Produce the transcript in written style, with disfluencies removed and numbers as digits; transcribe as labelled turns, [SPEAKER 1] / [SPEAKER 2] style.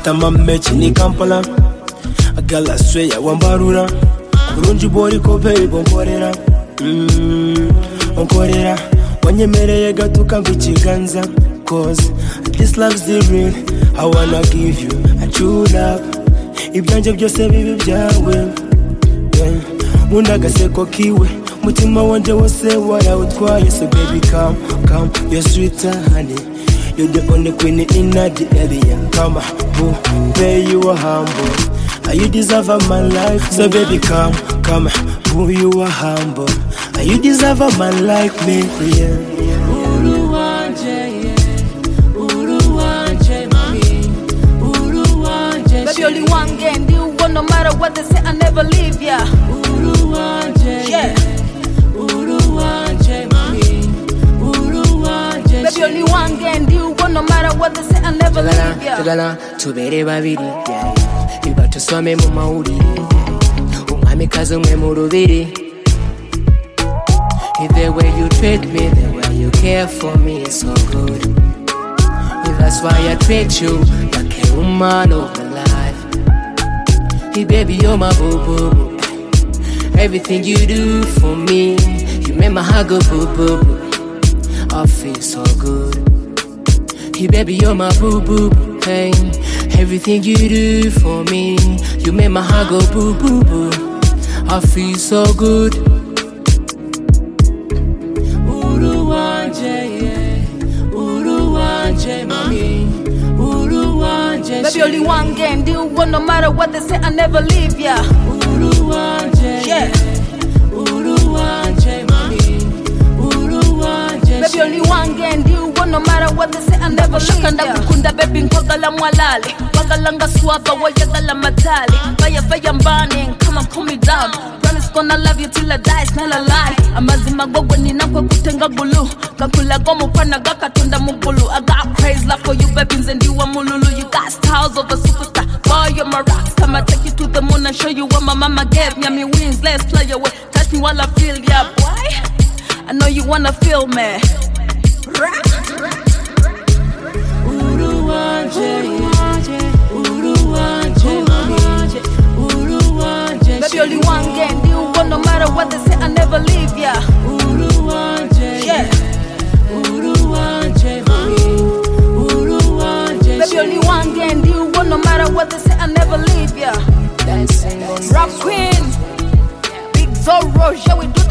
[SPEAKER 1] tamamechi ni Kampala agala sweya wambarura kurunji bori ko baby onkorera wanyemereye gatuka mbikiganza cause this love's the real. I wanna give you a true love ibyanje byose bibi byawe undagaseko kiwe mutima wanje wose warawutwaye so baby come you're sweeter honey. You're the only queen in the area. Come boo, pay you are humble. You deserve a man like me. So baby come, boo, you are humble. You deserve a man like me, yeah.
[SPEAKER 2] Baby, only one game, you want no matter what they say, I never leave ya. Yeah. Baby, only one game, you want no matter what they say, I never leave ya.
[SPEAKER 3] Tugala, tubere babiri, biba tusome mu mawulire, umwami kazi umwe mu rubiri. The way you treat me, the way you care for me is so good. That's why I treat you like a woman of my life. Hey baby, you're my boo-boo. Everything you do for me, you make my heart go boo-boo. I feel so good. Hey baby, you're my boo-boo. Hey, everything you do for me, you make my heart go boo-boo. I feel so good.
[SPEAKER 2] Baby, only one game, do you want no matter what they say, I never leave ya. Yeah. Baby, only one game, do you want no matter what they say, I never leave ya. Shakanda kukunda baby nkogala mwalale wagalanga swaba wayagala matali Vaya mbane, come and pull me down. Promise gonna love you till I die, it's not a lie. Amazima gogo ninakwe kutenga gulu kakula gomu pana gaka tunda mugulu. I got crazy love for you baby nzendiwa mululu. You got styles of a superstar, boy you're my rock. Come I take you to the moon and show you what my mama gave me. Me wings, let's play away. Touch me while I feel ya, boy. I know you wanna feel me. Baby, only one game, do you want no matter what they say, I never leave ya. Yeah. Baby, only one game, do you want no matter what they say, I never leave ya. Rock Queen, Big Zorro, shall we do